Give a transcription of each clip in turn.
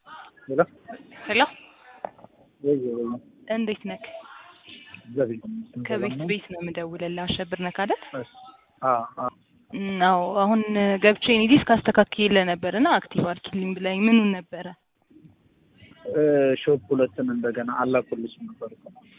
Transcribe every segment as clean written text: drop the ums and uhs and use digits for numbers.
ሄሎ ሄሎ ወይ እንዴት ነህ? ዘቢን ከቤት ነው የምደውልልህ። አሸብር ነህ አይደል? አዎ ነው አሁን ገብቼ ዲስ ካስተካክዬልህ ነበርና አክቲቭ አድርጊልኝ ብላኝ ምኑን ነበረ? ሾፕ ሁለትን እንደገና አላኩልሽም ነበር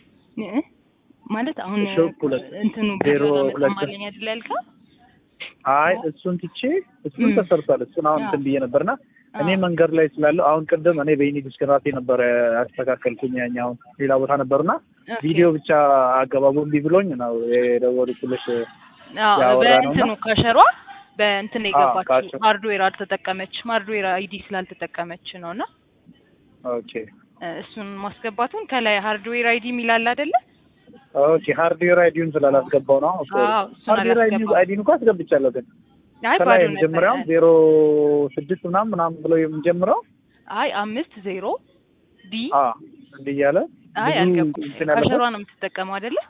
ማለት አሁን ሾፕ ሁለት እንትኑ ዜሮ ሁለት ማለኝ አይደል ያልከው? አይ እሱን ትቼ እሱን ተሰርቷል። እሱን አሁን እንትን ብዬ ነበርና እኔ መንገድ ላይ ስላለው አሁን ቅድም እኔ በኢኒ ዲስክራቴ ነበር ያስተካከልኩኝ ያኛው ሌላ ቦታ ነበርና ቪዲዮ ብቻ አገባቡ እምቢ ብሎኝ ነው የደወልኩልሽ። በእንትኑ ካሸሯ በእንትን የገባችው ሃርድዌር አልተጠቀመችም። ሃርድዌር አይዲ ስላልተጠቀመች ነውና ኦኬ እሱን ማስገባቱን ከላይ ሃርድዌር አይዲ ሚላል አይደለ? ኦኬ ሃርድዌር አይዲውን ስላላስገባው ነው። ሃርድዌር አይዲውን እንኳን አስገብቻለሁ ግን ከላይ የመጀመሪያው 06 ምናምን ብሎ የሚጀምረው አይ 50 ዲ እንዲህ እያለ አይ አልገባም። ካሸሯ ነው የምትጠቀመው አይደለ?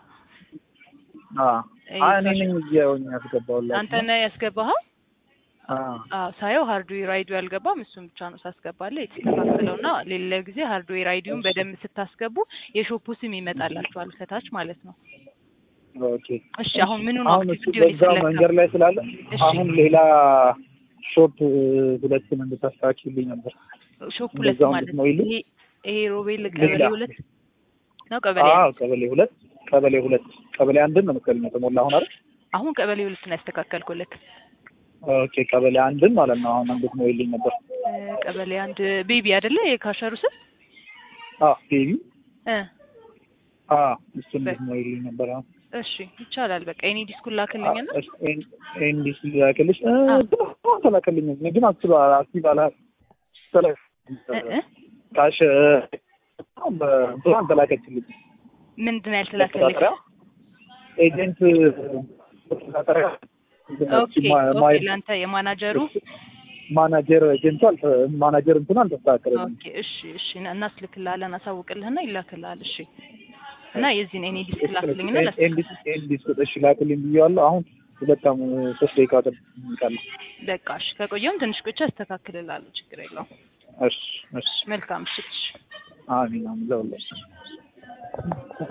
እኔ ነኝ ያስገባውላት። አንተ ነህ ያስገባኸው? ሳየው ሃርድዌር አይዲው ያልገባም እሱን ብቻ ነው ሳስገባለህ የተስተካከለውና ሌላ ጊዜ ሃርድዌር አይዲውን በደንብ ስታስገቡ የሾፑ ስም ይመጣላችኋል ከታች ማለት ነው። ኦኬ እሺ አሁን ምን ነው በዛው መንገድ ላይ ስላለ አሁን ሌላ ሾፕ ሁለትን እንድታስተካክልኝ ነበር። ሾፕ ሁለት ማለት ነው ይሄ ሮቤል ቀበሌ ሁለት ነው። ቀበሌ ሁለት ቀበሌ አንድን ነው መሰለኝ የተሞላ አሁን አይደል? አሁን ቀበሌ ሁለት ነው ያስተካከልኩልህ። ኦኬ ቀበሌ አንድን ማለት ነው አሁን እንዴት ነው ይልኝ ነበር። ቀበሌ አንድ ቤቢ አይደለ የካሸሩ ስም? ቤቢ እሱ እንዴት ነው ይልኝ ነበር። እሺ ይቻላል። በቃ እኔ ዲስኩል ላከልኝና እኔ ዲስኩል ላከልሽ ተላከልኝ ግን አክቲቭ አላ ካሽ በእንትን ተላከችልኝ። ምንድን ነው ያልተላከልኝ? ኤጀንት ኦኬ ላንተ የማናጀሩ ማናጀር ኤጀንቱ ማናጀር እንትን አልተስተካከለም። ኦኬ እሺ እናስልክልሃለን አሳውቅልህና ይላክልሃል። እሺ እና የዚህን እኔ ዲስክ ላክልኝና ዲስክ እሺ ላክልኝ ብዬዋለሁ። አሁን 3 ደቂቃ ተጠቅመናል። በቃ እሺ ከቆየሁም ትንሽ ብቻ አስተካክልልሃለሁ። ችግር የለውም። እሺ መልካም እሺ። አሚን ለሁላችሁ